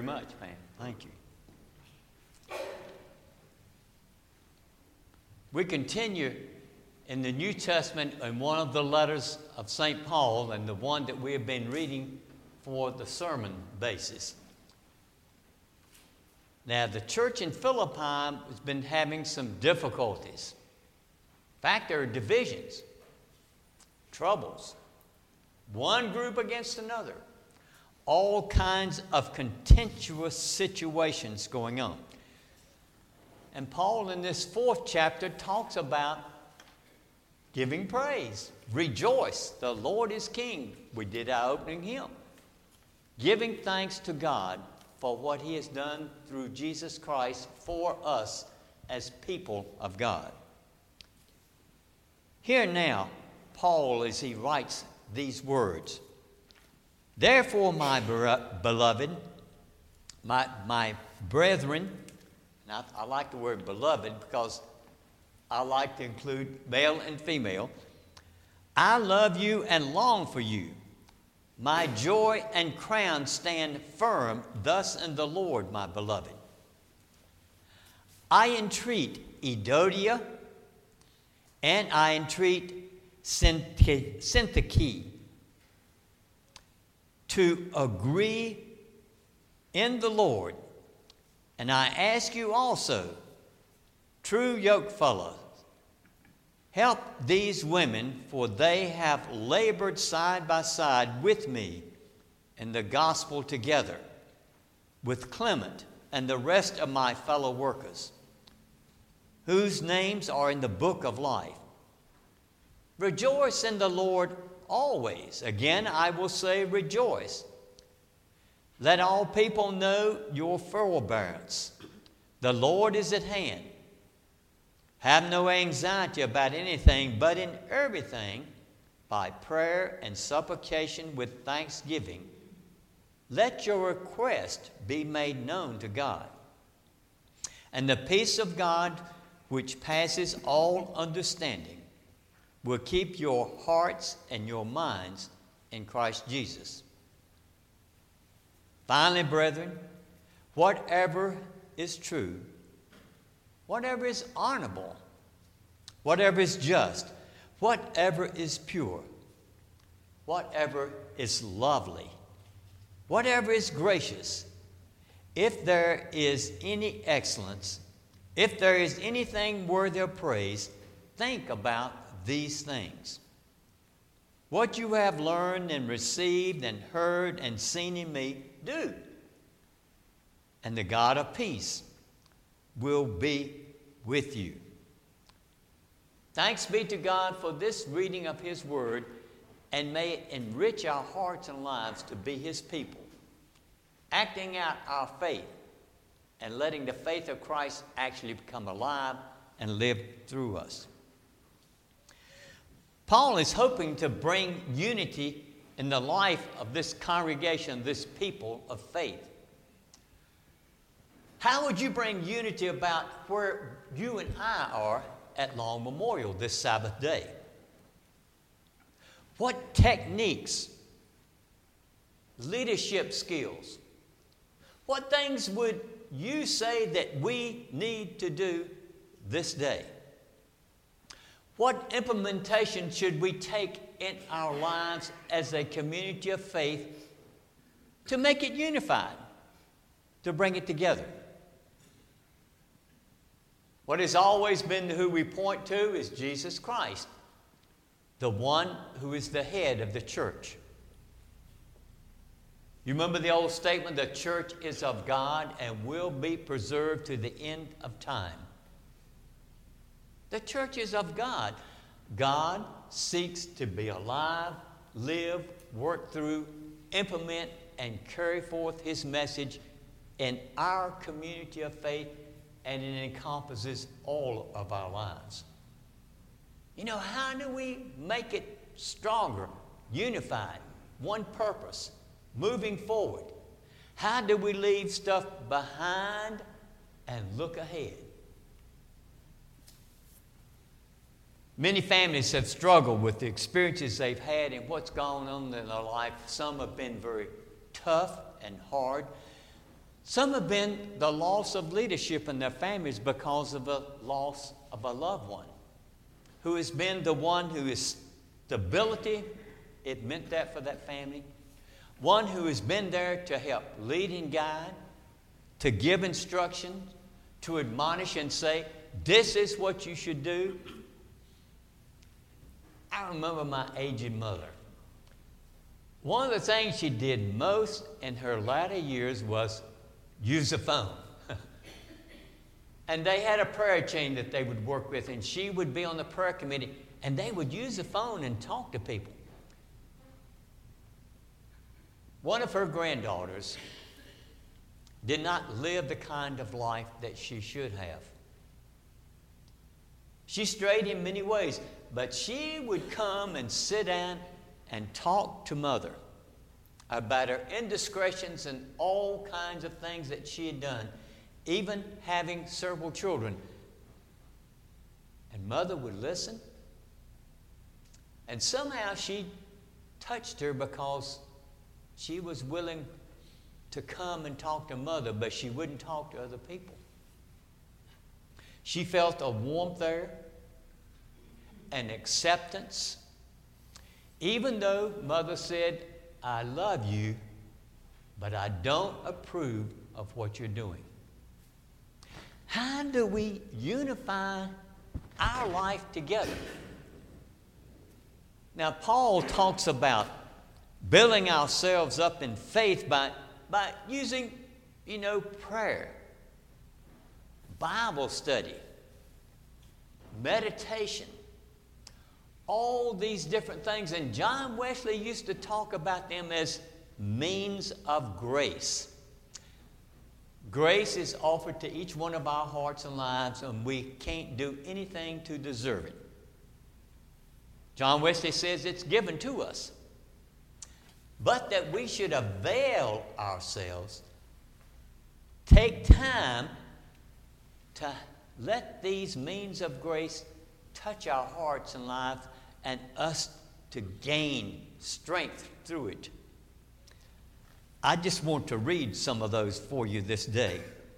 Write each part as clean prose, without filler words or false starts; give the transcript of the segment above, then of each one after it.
very much, man. Thank you. We continue in the New Testament in one of the letters of St. Paul, and the one that we have been reading for the sermon basis. Now, the church in Philippi has been having some difficulties. In fact, there are divisions, troubles, one group against another, all kinds of contentious situations going on. And Paul, in this 4th chapter, talks about giving praise. Rejoice, the Lord is King. We did our opening hymn. Giving thanks to God for what He has done through Jesus Christ for us as people of God. Here now, Paul, as he writes these words, "Therefore, my beloved, my brethren," and I like the word beloved because I like to include male and female, "I love you and long for you. My joy and crown stand firm thus in the Lord, my beloved. I entreat Euodia and I entreat Syntyche to agree in the Lord. And I ask you also, true yokefellows, help these women, for they have labored side by side with me in the gospel together, with Clement and the rest of my fellow workers, whose names are in the book of life. Rejoice in the Lord always. Again, I will say rejoice. Let all people know your forbearance. The Lord is at hand. Have no anxiety about anything, but in everything, by prayer and supplication with thanksgiving, let your request be made known to God. And the peace of God, which passes all understanding, will keep your hearts and your minds in Christ Jesus. Finally, brethren, whatever is true, whatever is honorable, whatever is just, whatever is pure, whatever is lovely, whatever is gracious, if there is any excellence, if there is anything worthy of praise, think about these things. What you have learned and received and heard and seen in me, do. And the God of peace will be with you." Thanks be to God for this reading of His Word, and may it enrich our hearts and lives to be His people, acting out our faith and letting the faith of Christ actually become alive and live through us. Paul is hoping to bring unity in the life of this congregation, this people of faith. How would you bring unity about where you and I are at Long Memorial this Sabbath day? What techniques, leadership skills, what things would you say that we need to do this day? What implementation should we take in our lives as a community of faith to make it unified, to bring it together? What has always been who we point to is Jesus Christ, the one who is the head of the church. You remember the old statement, the church is of God and will be preserved to the end of time. The church is of God. God seeks to be alive, live, work through, implement, and carry forth His message in our community of faith, and it encompasses all of our lives. You know, how do we make it stronger, unified, one purpose, moving forward? How do we leave stuff behind and look ahead? Many families have struggled with the experiences they've had and what's gone on in their life. Some have been very tough and hard. Some have been the loss of leadership in their families because of the loss of a loved one who has been the one who is stability. It meant that for that family. One who has been there to help lead and guide, to give instructions, to admonish and say, this is what you should do. I remember my aged mother. One of the things she did most in her latter years was use the phone. And they had a prayer chain that they would work with, and she would be on the prayer committee, and they would use the phone and talk to people. One of her granddaughters did not live the kind of life that she should have. She strayed in many ways, but she would come and sit down and talk to Mother about her indiscretions and all kinds of things that she had done, even having several children. And Mother would listen, and somehow she touched her because she was willing to come and talk to Mother, but she wouldn't talk to other people. She felt a warmth there, an acceptance. Even though Mother said, I love you, but I don't approve of what you're doing. How do we unify our life together? Now, Paul talks about building ourselves up in faith by using, prayer, Bible study, meditation, all these different things. And John Wesley used to talk about them as means of grace. Grace is offered to each one of our hearts and lives, and we can't do anything to deserve it. John Wesley says it's given to us, but that we should avail ourselves, take time to let these means of grace touch our hearts and lives and us to gain strength through it. I just want to read some of those for you this day.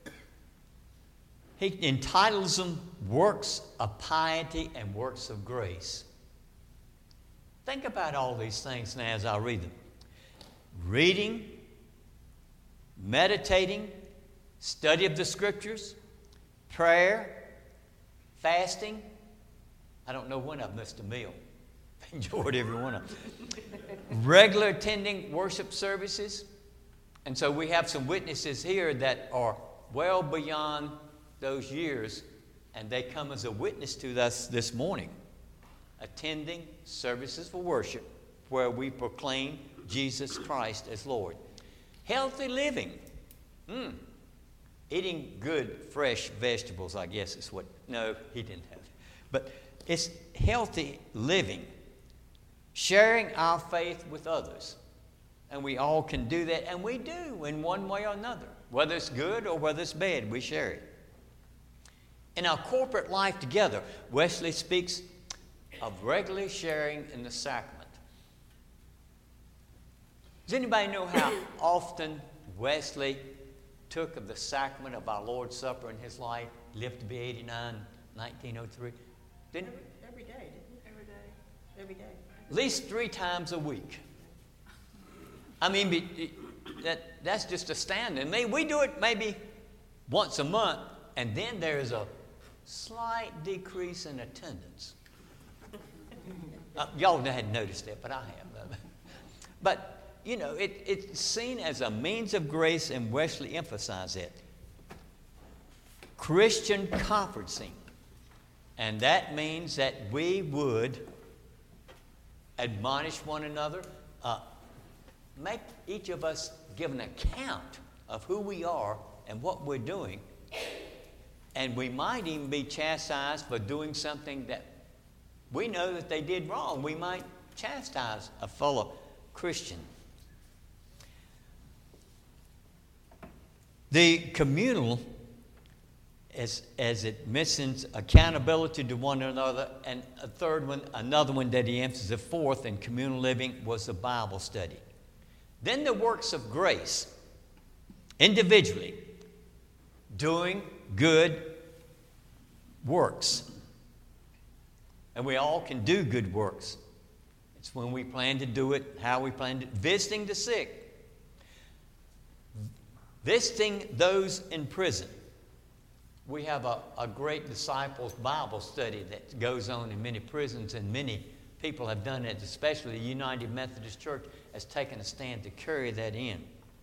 He entitles them Works of Piety and Works of Grace. Think about all these things now as I read them. Reading, meditating, study of the Scriptures, prayer, fasting. I don't know when I've missed a meal. Enjoyed every one of them. Regular attending worship services. And so we have some witnesses here that are well beyond those years, and they come as a witness to us this morning. Attending services for worship where we proclaim Jesus Christ as Lord. Healthy living. Eating good, fresh vegetables, I guess is what... No, he didn't have it. But it's healthy living. Sharing our faith with others. And we all can do that, and we do in one way or another. Whether it's good or whether it's bad, we share it. In our corporate life together, Wesley speaks of regularly sharing in the sacrament. Does anybody know how often Wesley took of the sacrament of our Lord's Supper in his life? He lived to be 89, 1903. Every day, didn't he? Every day. At least 3 times a week. I mean, that's just astounding. We do it maybe once a month, and then there's a slight decrease in attendance. Y'all hadn't noticed that, but I have. But, it's seen as a means of grace, and Wesley emphasized it. Christian conferencing. And that means that we would admonish one another, make each of us give an account of who we are and what we're doing. And we might even be chastised for doing something that we know that they did wrong. We might chastise a fellow Christian. The communal, as it mentions accountability to one another, and another one that he emphasized, the fourth in communal living, was the Bible study. Then the works of grace. individually, doing good works. And we all can do good works. It's when we plan to do it, how we plan to, visiting the sick, visiting those in prison. We have a great disciples Bible study that goes on in many prisons, and many people have done it, especially the United Methodist Church has taken a stand to carry that in.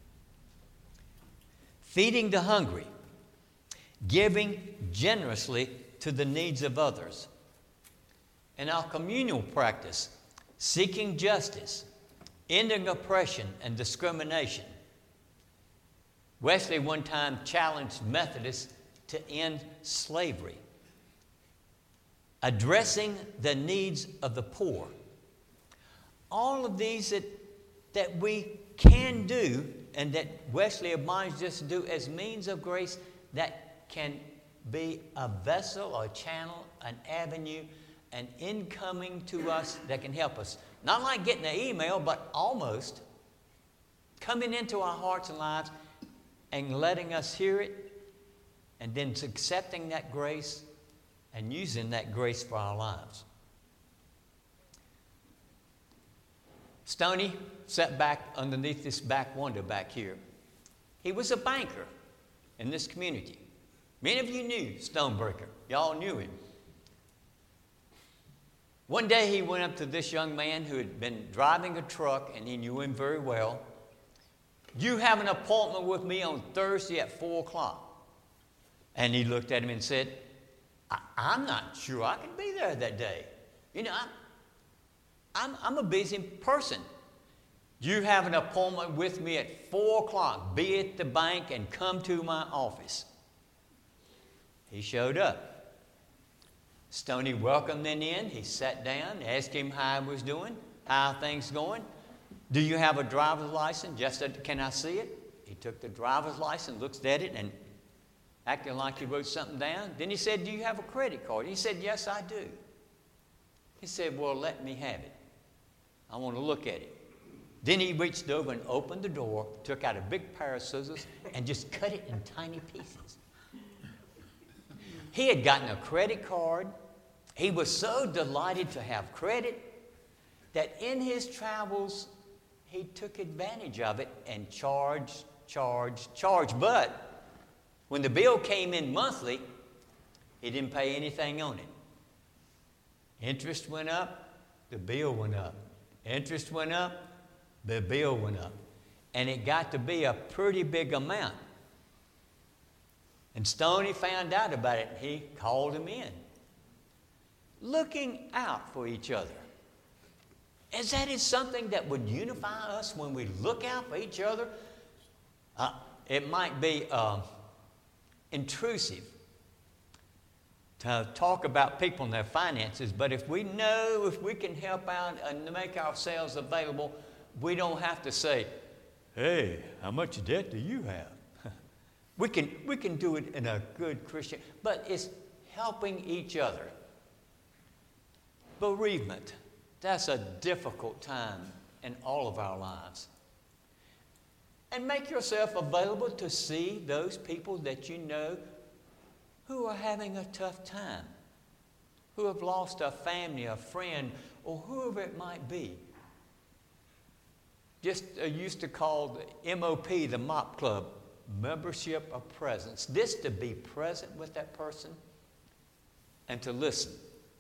Feeding the hungry, giving generously to the needs of others. In our communal practice, seeking justice, ending oppression and discrimination. Wesley one time challenged Methodists to end slavery. Addressing the needs of the poor. All of these that we can do and that Wesley admonished us to do as means of grace that can be a vessel or a channel, an avenue, an incoming to us that can help us. Not like getting an email, but almost coming into our hearts and lives and letting us hear it, and then accepting that grace and using that grace for our lives. Stoney sat back underneath this back window back here. He was a banker in this community. Many of you knew Stonebreaker. Y'all knew him. One day he went up to this young man who had been driving a truck, and he knew him very well. You have an appointment with me on Thursday at 4 o'clock. And he looked at him and said, I'm not sure I can be there that day. You know, I'm a busy person. You have an appointment with me at 4 o'clock. Be at the bank and come to my office. He showed up. Stoney welcomed him in. He sat down, asked him how he was doing, how things going. Do you have a driver's license? Just said, can I see it? He took the driver's license, looked at it, and acting like he wrote something down. Then he said, do you have a credit card? He said, yes, I do. He said, well, let me have it. I want to look at it. Then he reached over and opened the door, took out a big pair of scissors, and just cut it in tiny pieces. He had gotten a credit card. He was so delighted to have credit that in his travels, he took advantage of it and charged. But when the bill came in monthly, he didn't pay anything on it. Interest went up, the bill went up. Interest went up, the bill went up. And it got to be a pretty big amount. And Stoney found out about it, and he called him in. Looking out for each other. Is that something that would unify us when we look out for each other? It might be intrusive to talk about people and their finances, but if we can help out and make ourselves available, we don't have to say, hey, how much debt do you have? We can do it in a good Christian, but it's helping each other. Bereavement, that's a difficult time in all of our lives. And make yourself available to see those people that you know who are having a tough time, who have lost a family, a friend, or whoever it might be. Just used to call the MOP, the MOP Club, membership of presence. This to be present with that person and to listen.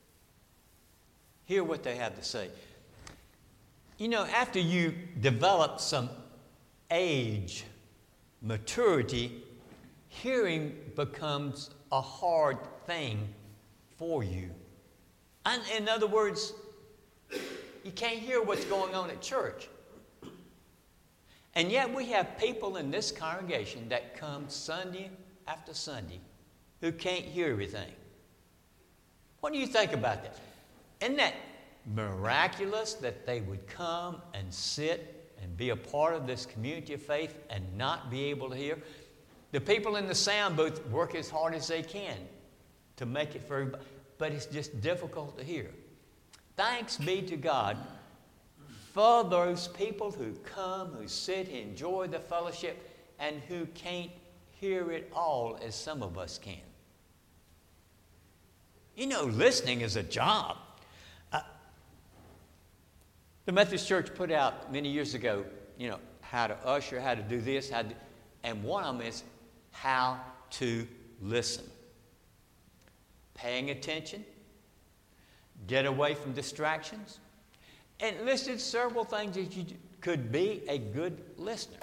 Hear what they have to say. You know, after you develop some age, maturity, hearing becomes a hard thing for you. And in other words, you can't hear what's going on at church. And yet we have people in this congregation that come Sunday after Sunday who can't hear everything. What do you think about that? Isn't that miraculous that they would come and sit and be a part of this community of faith and not be able to hear? The people in the sound booth work as hard as they can to make it for everybody, but it's just difficult to hear. Thanks be to God for those people who come, who sit, enjoy the fellowship, and who can't hear it all as some of us can. You know, listening is a job. The Methodist Church put out many years ago, how to usher, how to do this, and one of them is how to listen. Paying attention, get away from distractions, and listed several things that you could be a good listener.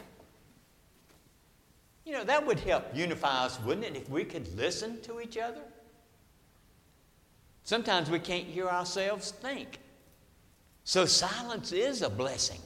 That would help unify us, wouldn't it, if we could listen to each other? Sometimes we can't hear ourselves think. So silence is a blessing.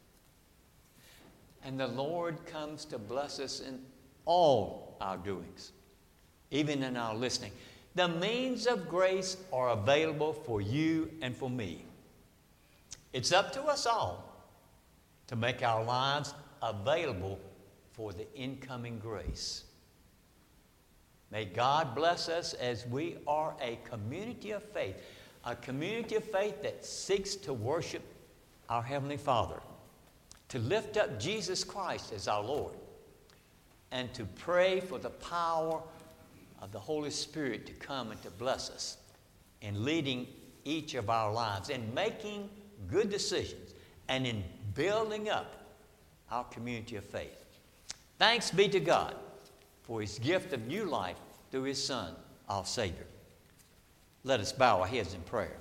And the Lord comes to bless us in all our doings, even in our listening. The means of grace are available for you and for me. It's up to us all to make our lives available for the incoming grace. May God bless us as we are a community of faith that seeks to worship our Heavenly Father, to lift up Jesus Christ as our Lord, and to pray for the power of the Holy Spirit to come and to bless us in leading each of our lives, in making good decisions, and in building up our community of faith. Thanks be to God for His gift of new life through His Son, our Savior. Let us bow our heads in prayer.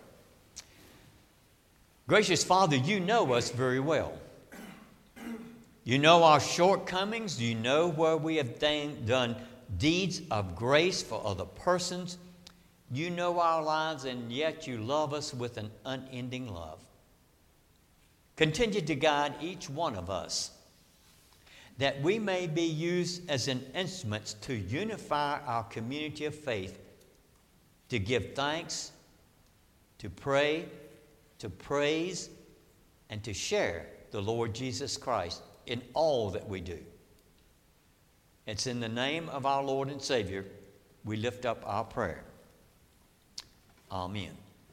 Gracious Father, you know us very well. You know our shortcomings. You know where we have done deeds of grace for other persons. You know our lives, and yet you love us with an unending love. Continue to guide each one of us, that we may be used as an instrument to unify our community of faith, to give thanks, to pray, to praise, and to share the Lord Jesus Christ in all that we do. It's in the name of our Lord and Savior we lift up our prayer. Amen.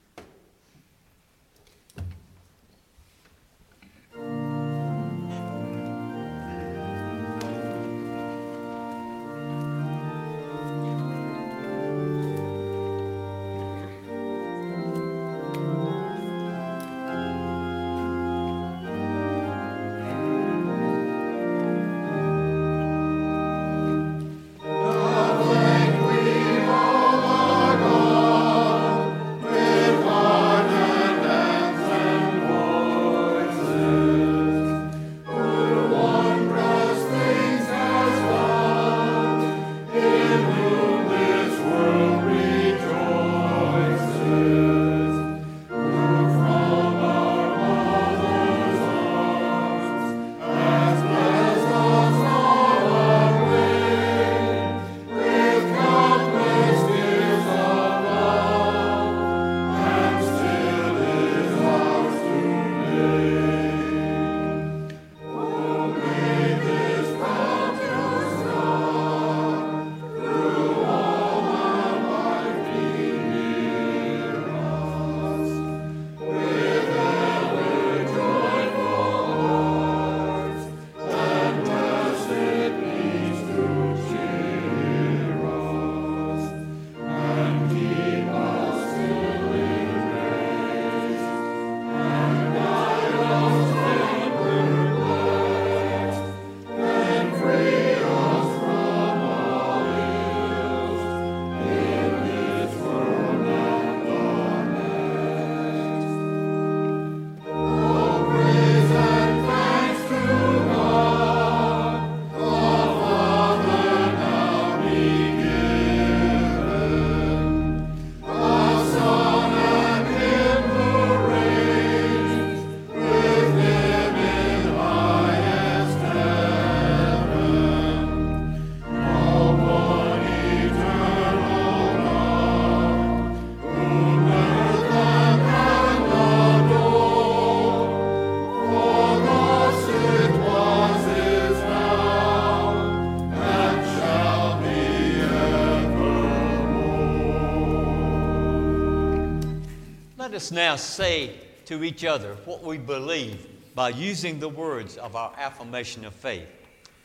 Let us now say to each other what we believe by using the words of our affirmation of faith.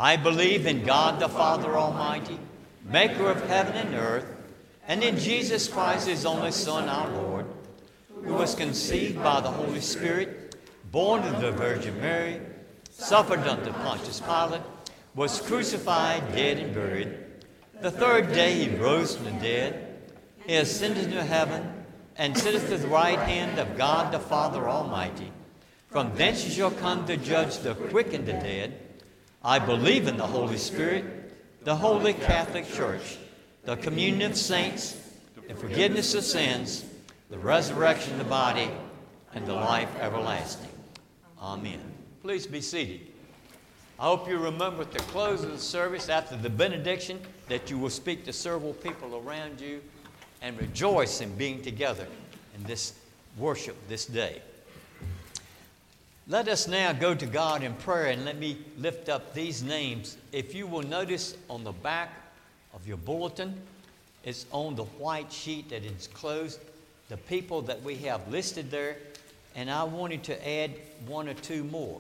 I believe in God the Father Almighty, maker of heaven and earth, and in Jesus Christ, his only Son, our Lord, who was conceived by the Holy Spirit, born of the Virgin Mary, suffered under Pontius Pilate, was crucified, dead, and buried. The third day he rose from the dead. He ascended into heaven, and sitteth at the right hand of God the Father Almighty. From thence he shall come to judge the quick and the dead. I believe in the Holy Spirit, the holy Catholic Church, the communion of saints, the forgiveness of sins, the resurrection of the body, and the life everlasting. Amen. Please be seated. I hope you remember at the close of the service, after the benediction, that you will speak to several people around you and rejoice in being together in this worship this day. Let us now go to God in prayer, and let me lift up these names. If you will notice on the back of your bulletin, it's on the white sheet that is closed, the people that we have listed there, and I wanted to add one or two more.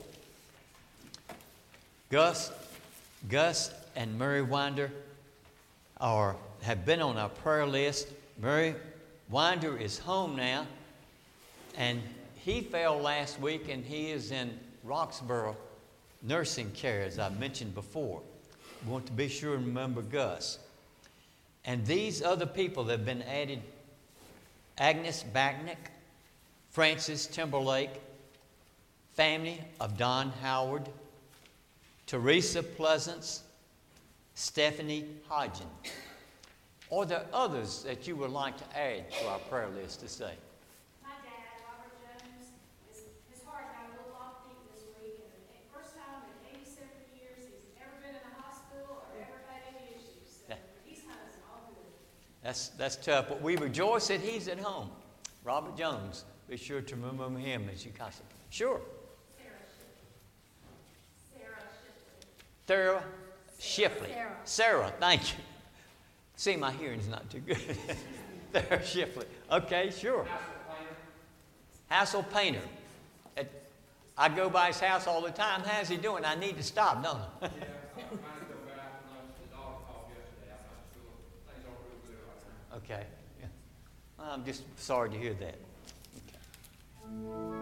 Gus and Mary Winder have been on our prayer list. Mary Winder is home now, and he fell last week, and he is in Roxborough nursing care, as I mentioned before. We want to be sure and remember Gus. And these other people that have been added: Agnes Backnick, Francis Timberlake, family of Don Howard, Teresa Pleasance, Stephanie Hodgen. Are there others that you would like to add to our prayer list to say? My dad, Robert Jones, his heart got a little off beat this week, and the first time in 87 years he's ever been in the hospital or ever had any issues. So he's kind of all good. That's tough, but we rejoice that he's at home. Robert Jones, be sure to remember him as you constantly. Sure. Sarah Shipley. Sarah, thank you. See, my hearing's not too good. Sarah Shipley. Okay, sure. Hassel Painter. I go by his house all the time. How's he doing? I need to stop, don't I? Yeah, I'm trying to go back. The dog called yesterday. I'm not sure. Things aren't real good right now. Okay. Yeah. Well, I'm just sorry to hear that. Okay.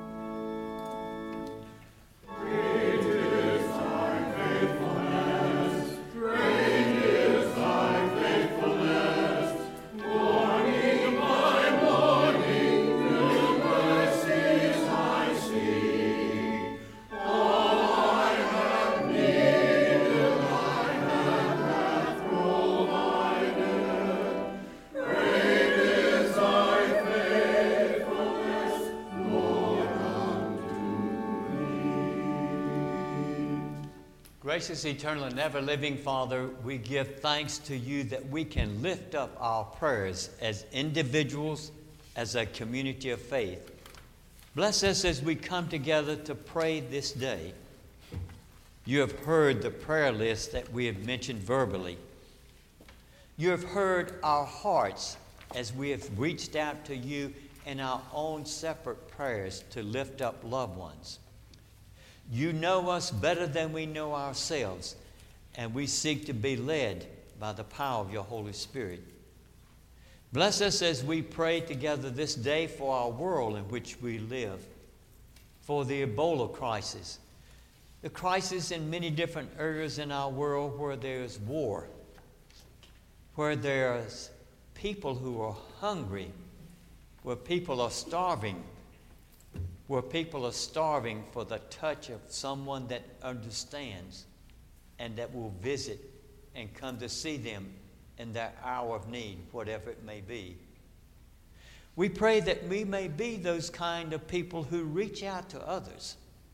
Gracious, eternal, and ever-living Father, we give thanks to you that we can lift up our prayers as individuals, as a community of faith. Bless us as we come together to pray this day. You have heard the prayer list that we have mentioned verbally. You have heard our hearts as we have reached out to you in our own separate prayers to lift up loved ones. You know us better than we know ourselves, and we seek to be led by the power of your Holy Spirit. Bless us as we pray together this day for our world in which we live, for the Ebola crisis, the crisis in many different areas in our world where there is war, where there's people who are hungry, where people are starving, where people are starving for the touch of someone that understands and that will visit and come to see them in their hour of need, whatever it may be. We pray that we may be those kind of people who reach out to others,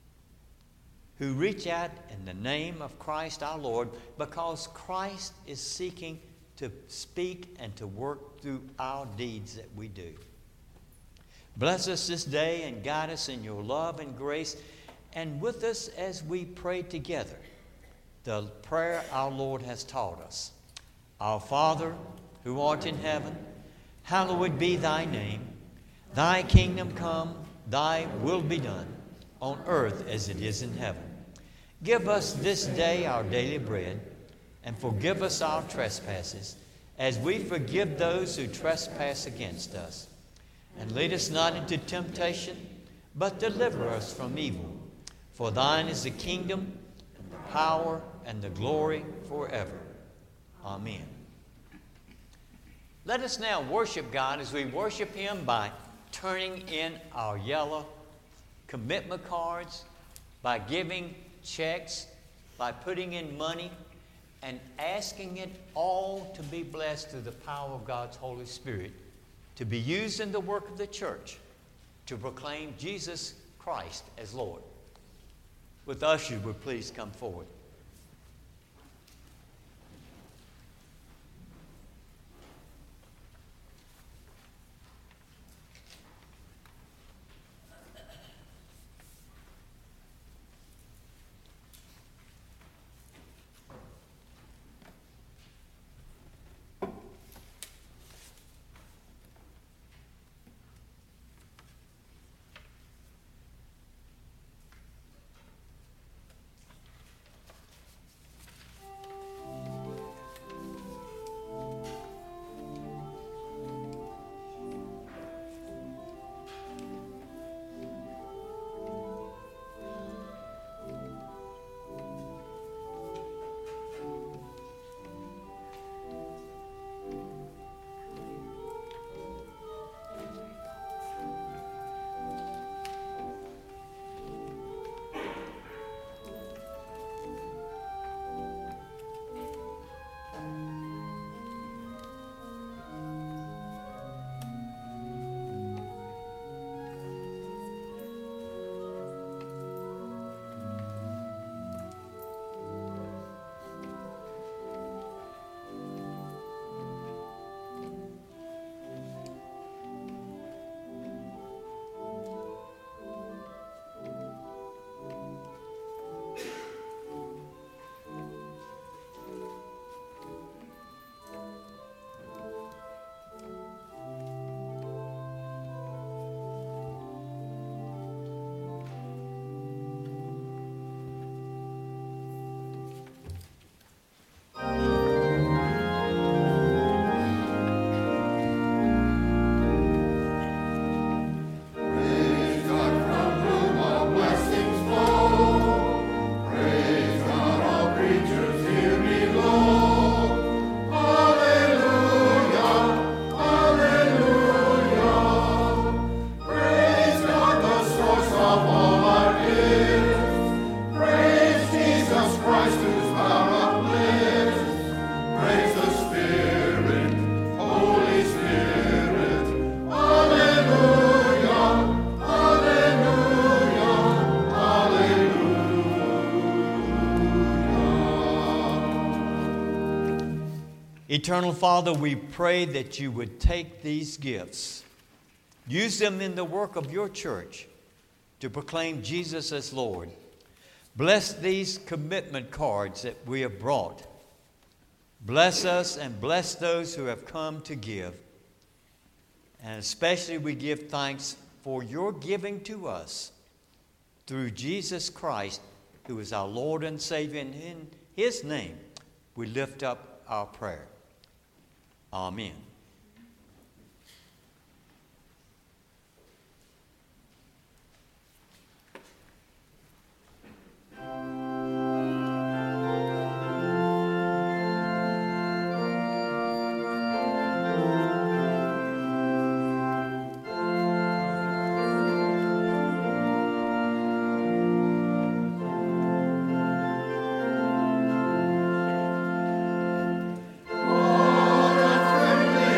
who reach out in the name of Christ our Lord, because Christ is seeking to speak and to work through our deeds that we do. Bless us this day and guide us in your love and grace, and with us as we pray together the prayer our Lord has taught us. Our Father, who art in heaven, hallowed be thy name. Thy kingdom come, thy will be done, on earth as it is in heaven. Give us this day our daily bread, and forgive us our trespasses, as we forgive those who trespass against us. And lead us not into temptation, but deliver us from evil. For thine is the kingdom, and the power, and the glory forever. Amen. Let us now worship God as we worship Him by turning in our yellow commitment cards, by giving checks, by putting in money, and asking it all to be blessed through the power of God's Holy Spirit, to be used in the work of the church, to proclaim Jesus Christ as Lord. With ushers, would please come forward. Eternal Father, we pray that you would take these gifts, use them in the work of your church to proclaim Jesus as Lord. Bless these commitment cards that we have brought. Bless us and bless those who have come to give. And especially we give thanks for your giving to us through Jesus Christ, who is our Lord and Savior. And in His name, we lift up our prayer. Amen. What a friendly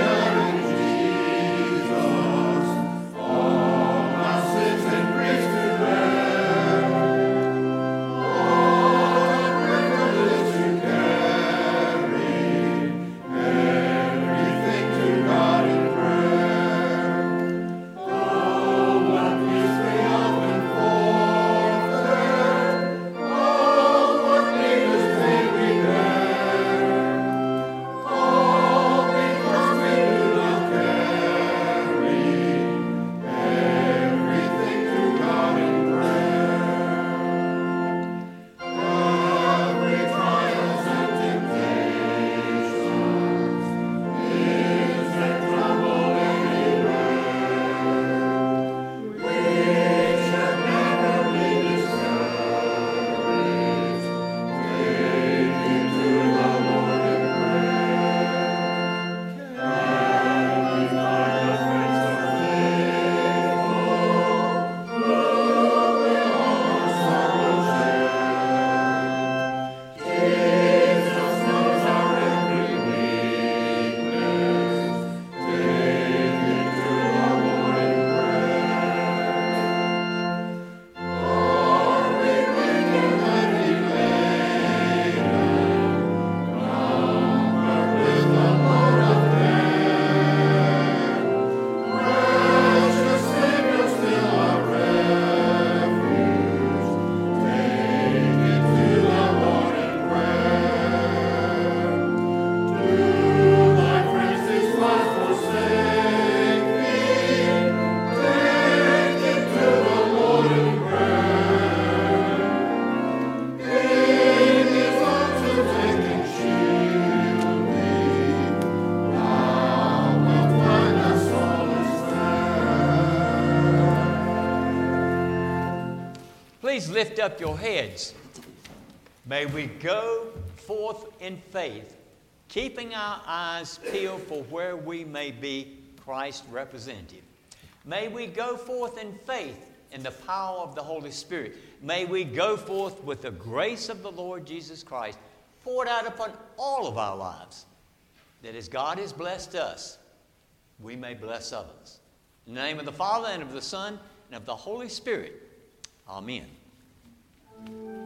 Please lift up your heads. May we go forth in faith, keeping our eyes peeled for where we may be Christ's representative. May we go forth in faith in the power of the Holy Spirit. May we go forth with the grace of the Lord Jesus Christ poured out upon all of our lives, that as God has blessed us, we may bless others. In the name of the Father, and of the Son, and of the Holy Spirit. Amen.